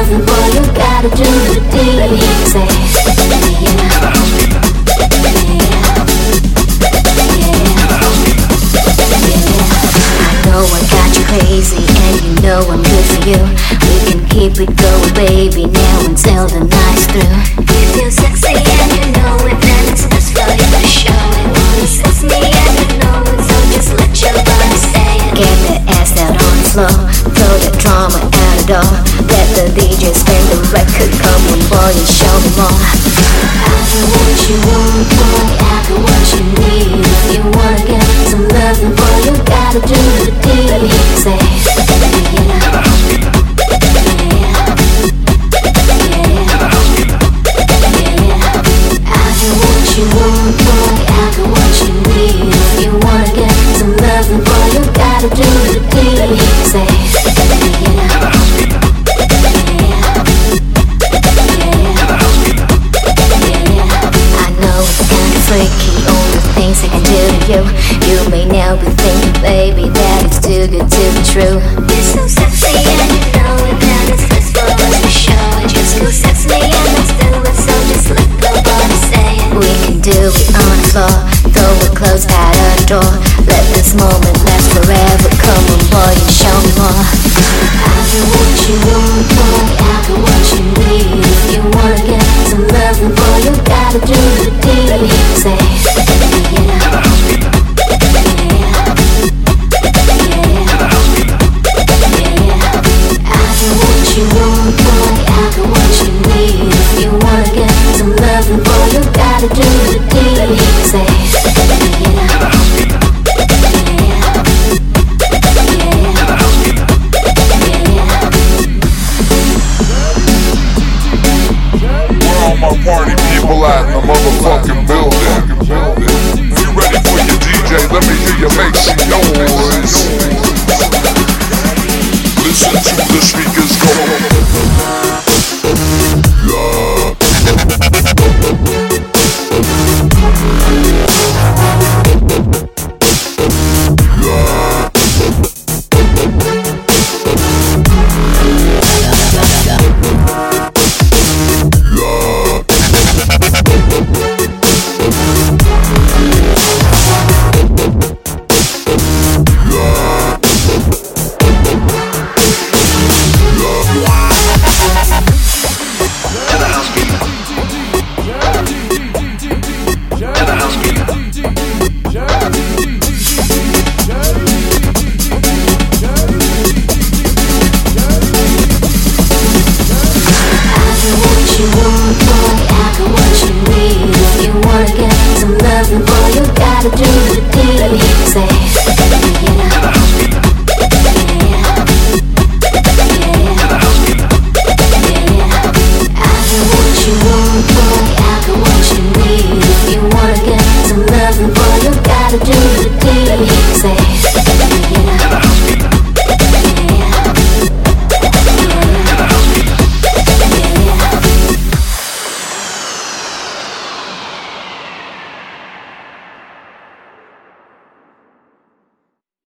loving, boy, you gotta do the deed. Say, I know I got you crazy, and you know I'm good for you. We can keep it going, baby, now until the night's through. You feel sexy and you know it, then it's best for you to show it. Wanna sex me and you know it, so just let your body say it. Get that ass out on the floor, throw that drama out the door. Let the DJ spin the record, come on boy and show me more. I got what you want, boy, I got what you need. If you wanna get some loving, boy, you gotta do the deed. Say, you want, boy, I got what you need. If you wanna get some loving, boy, you gotta do the deed. Say, I know it's kinda freaky, all the things I can do to you. You may now be thinking, baby, that it's too good to be true. You're so sexy and you know it, that it's best for us to show it. Just go sex me and let's do it, so just let the body say it. We can do it on the floor, throw it close out the door. Let this moment last forever, come on boy and show me more. I got what you want, boy, I got what you need. If you wanna get some loving, boy, you gotta do the deed. Say,